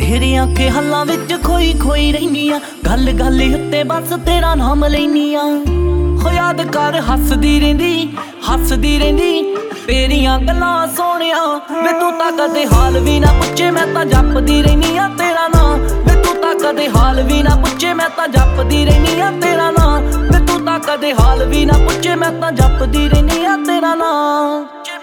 तेरियां ख्यालां विच खोई खोई रहनी आ, गल गल उत्ते बस तेरा नाम लैनी आ। हो याद कर हसदी रहिंदी तेरियां गल्लां सोहणिया वे तू तां कदे हाल भी ना पुछे मैं तां जपदी रहनी आ तेरा नाम। वे तू तां कदे हाल भी ना पुछे मैं तां जपदी रहनी आ तेरा नाम। वे तू तां कदे हाल भी ना पुछे मैं तां जपदी रहनी आ तेरा नाम।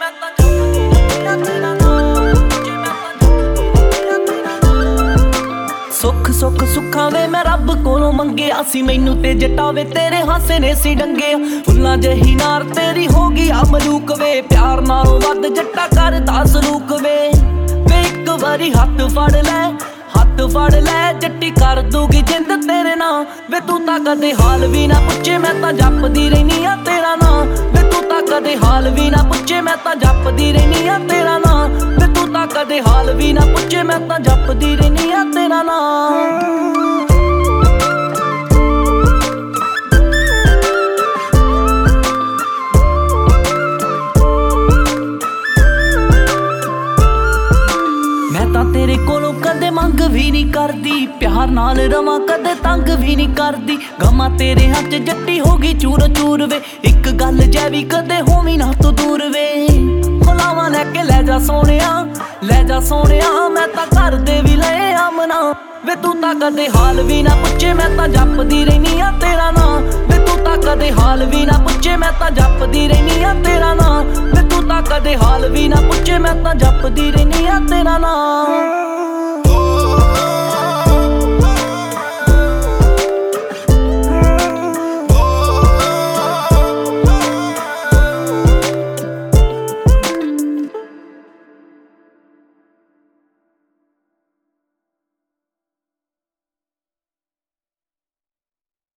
सुख सुख सुखा वे मैं रब कोलों मंगिया सी, मैनू ते जटावे तेरे हासे ने सी डंगे। फुल्लां जही नार तेरी हो गई अमरूक वे, प्यार नालों वध जट्टा करदा सलूक वे। वे इक वारी हत्थ फड़ लै जट्टी कर दूगी जिंद तेरे नाम। वे तू तां कदे हाल भी ना पुछे मैं तां जपदी रहनी आ तेरा नाम। वे तू तां कदे हाल भी ना पुछे मैं तां जपदी रहनी आ तेरा नाम। वे तू तां कदे हाल भी ना पुछे मैं तां जपदी रहनी आ तेरा नाम। मैं तां तेरे कोलों कदे मंग भी नहीं करदी, प्यार नाल रवां कदे तंग भी नहीं करदी। गमा तेरे हाथ जट्टी हो गई चूर चूर वे, एक गल जै भी कदे होवी ना तू दूर वे। बुलावां लैके लै जा सोहणिया मैं तां घर दे भी लए आमना। वे तू तां कदे हाल भी ना पुछे मैं तां जपदी रहनी आ तेरा नाम। वे तू तां कदे हाल भी ना पुछे मैं तां जपदी रहनी आ तेरा नाम। वे तू तां कदे हाल भी ना पुछे मैं तां जपदी रहनी आ तेरा नाम।